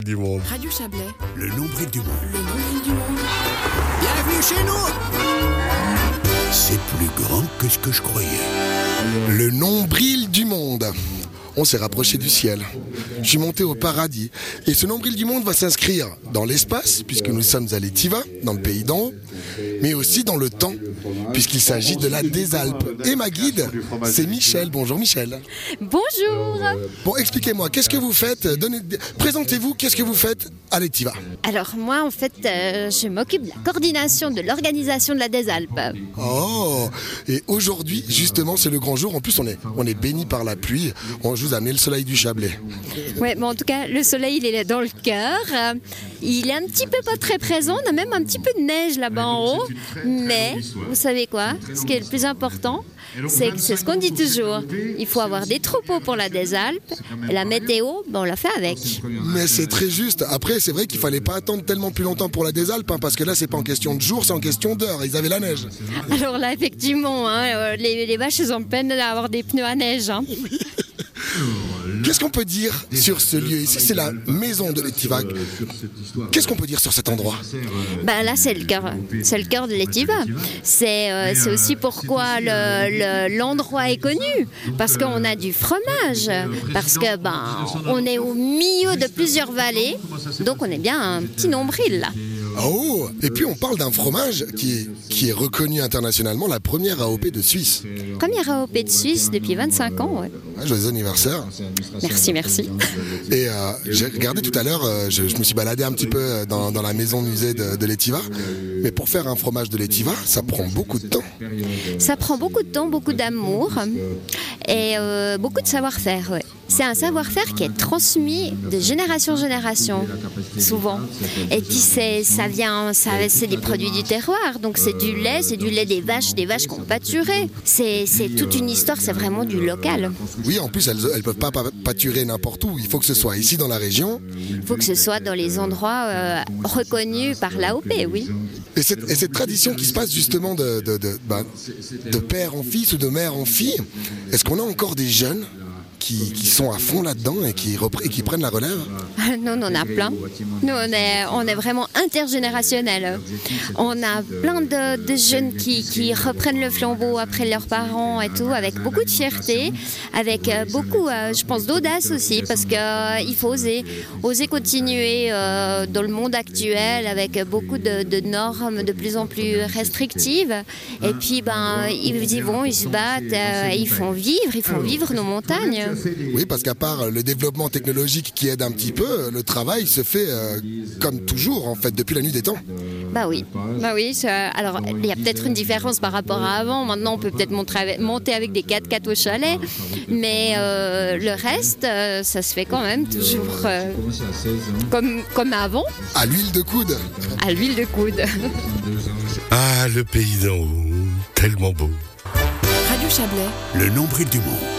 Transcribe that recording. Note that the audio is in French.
Du monde. Radio Chablais. Le nombril du monde. Le nombril du monde. Bienvenue chez nous. C'est plus grand que ce que je croyais. Le nombril du monde. On s'est rapproché du ciel. Je suis monté au paradis. Et ce nombril du monde va s'inscrire dans l'espace, puisque nous sommes à l'Étiva, dans le pays d'en haut, mais aussi dans le temps, puisqu'il s'agit de la des Alpes. Et ma guide, c'est Michel. Bonjour Michel. Bonjour. Bon, expliquez-moi, qu'est-ce que vous faites ? Présentez-vous, qu'est-ce que vous faites à l'Étiva ? Alors moi, en fait, je m'occupe de la coordination de l'organisation de la des Alpes. Oh, et aujourd'hui, justement, c'est le grand jour. En plus, on est béni par la pluie. Je vous ai amené le soleil du Chablais. Ouais, mais en tout cas, le soleil, il est dans le cœur. Il est un petit peu pas très présent. On a même un petit peu de neige là-bas en haut. Mais, vous savez quoi ? Ce qui est le plus important, c'est ce qu'on dit toujours. Il faut avoir des troupeaux pour la des Alpes. Et la météo, on l'a fait avec. Mais c'est très juste. Après, c'est vrai qu'il fallait pas attendre tellement plus longtemps pour la des Alpes, parce que là, c'est pas en question de jours, c'est en question d'heures. Ils avaient la neige. Alors là, effectivement, les vaches, elles ont peine d'avoir des pneus à neige. Qu'est-ce qu'on peut dire sur ce lieu ? Ici, c'est la maison de l'Étiva. Qu'est-ce qu'on peut dire sur cet endroit ? Là, c'est le cœur. C'est le cœur de l'Étiva. C'est aussi pourquoi l'endroit est connu. Parce qu'on a du fromage. Parce que on est au milieu de plusieurs vallées. Donc, on est bien un petit nombril là. Oh, et puis on parle d'un fromage qui est reconnu internationalement, la première AOP de Suisse. Première AOP de Suisse depuis 25 ans, ouais. Joyeux anniversaire. Merci. Et j'ai regardé tout à l'heure, je me suis baladé un petit peu dans la maison musée de l'Étiva. Mais pour faire un fromage de l'Étiva, ça prend beaucoup de temps. Ça prend beaucoup de temps, beaucoup d'amour et beaucoup de savoir-faire, ouais. C'est un savoir-faire qui est transmis de génération en génération, souvent. Et puis c'est des produits du terroir, donc c'est du lait des vaches qui ont pâturé. C'est toute une histoire, c'est vraiment du local. Oui, en plus, elles peuvent pas pâturer n'importe où. Il faut que ce soit ici dans la région. Il faut que ce soit dans les endroits reconnus par l'AOP, oui. Et cette tradition qui se passe justement de père en fils ou de mère en fille, est-ce qu'on a encore des jeunes qui sont à fond là-dedans et qui prennent la relève? Nous, on en a plein. Nous, on est vraiment intergénérationnel. On a plein de jeunes qui reprennent le flambeau après leurs parents et tout, avec beaucoup de fierté, avec beaucoup, je pense, d'audace aussi, parce qu'il faut oser continuer dans le monde actuel avec beaucoup de normes de plus en plus restrictives. Et puis, ils y vont, ils se battent, ils font vivre nos montagnes. Oui, parce qu'à part le développement technologique qui aide un petit peu, le travail se fait comme toujours, en fait, depuis la nuit des temps. Oui. Alors, il y a peut-être une différence par rapport à avant. Maintenant, on peut peut-être monter avec des 4x4 au chalet. Mais le reste, ça se fait quand même toujours comme avant. À l'huile de coude. À l'huile de coude. Ah, le pays d'en haut, tellement beau. Radio Chablais. Le nombril du monde.